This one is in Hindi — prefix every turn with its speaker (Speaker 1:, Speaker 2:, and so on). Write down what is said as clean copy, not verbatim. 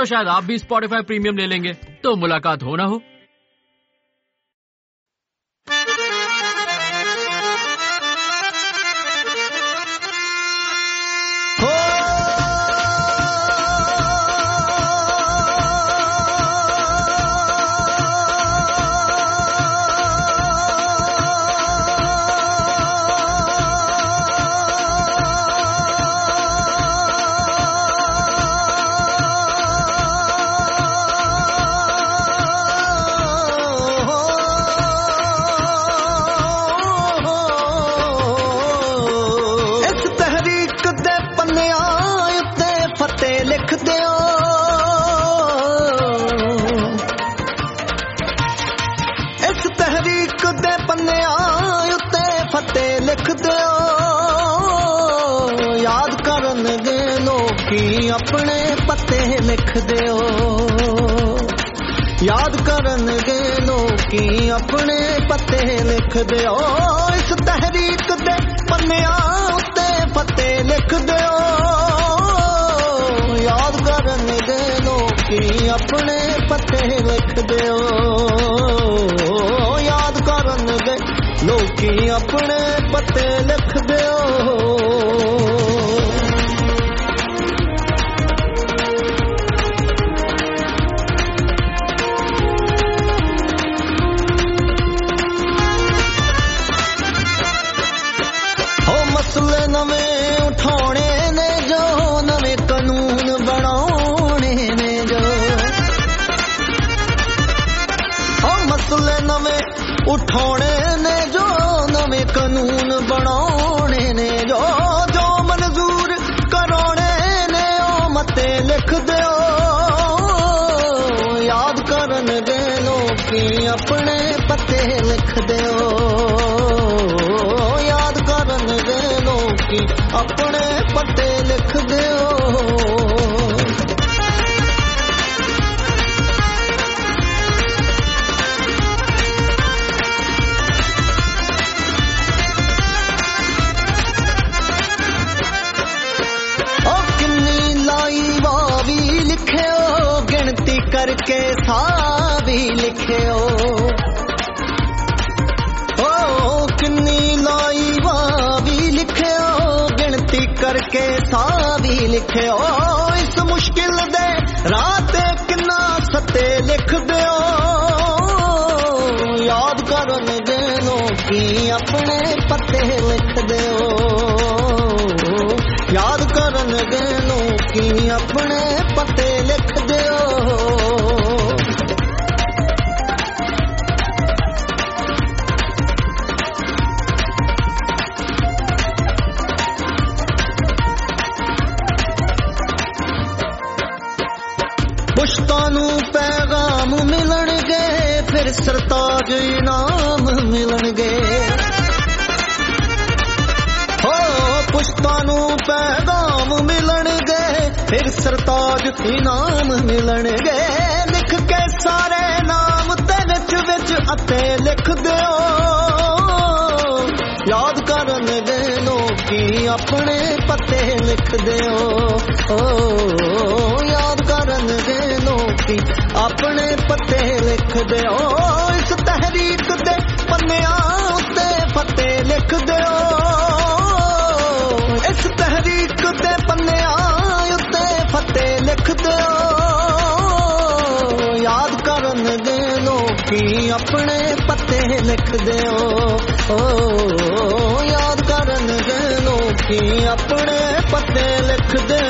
Speaker 1: तो शायद आप भी स्पॉटिफाई प्रीमियम ले लेंगे, तो मुलाकात हो ना हो।
Speaker 2: अपने पते लिख दियो, याद करनगे लोकी अपने पते लिख दियो। इस तहरीक दे पन्नियां उत्ते पते लिख दियो, याद करनगे लोकी अपने पते लिख दियो, याद करनगे लोकी अपने पते लिख दियो। नवें उठाने ने जो, नवे कानून बनाने ने जो, मसले नवे उठाने ने जो, नवे कानून बनाने ने जो, जो मंजूर कराने ने ओ मते लिख दियो, याद करनगे लोकी अपने पते लिख दियो, याद करनगे अपने पते लिख दियो। किन्नी लाई वावी लिखियो, गिनती करके सावी लिखियो, किन्नी लाई वावी लिखियो, गिनती करके सावी लिखियो। इस मुश्किल दे रात किन्ना सते लिख दियो, याद करनगे लोकी अपने पते लिख दियो, याद करनगे लोकी अपने पते लिख दियो। पुश्तानू पैगाम मिलणगे, फिर सरताज इनाम मिलणगे, हो पुश्तानू पैगाम मिलणगे, फिर सरताज इनाम मिलणगे। लिख के सारे नाम ते विच अते लिख दियो, याद करनगे लोकी अपने पते लिख दियो, याद करनगे लोकी अपने पते लिख दियो। इस तहरीक दे पन्नियां उत्ते पते लिख दियो, इस तहरीक दे पन्नियां उत्ते पते लिख दियो, याद करनगे लोकी अपने पते लिख दियो, याद करनगे लोकी अपने पते लिख दियो।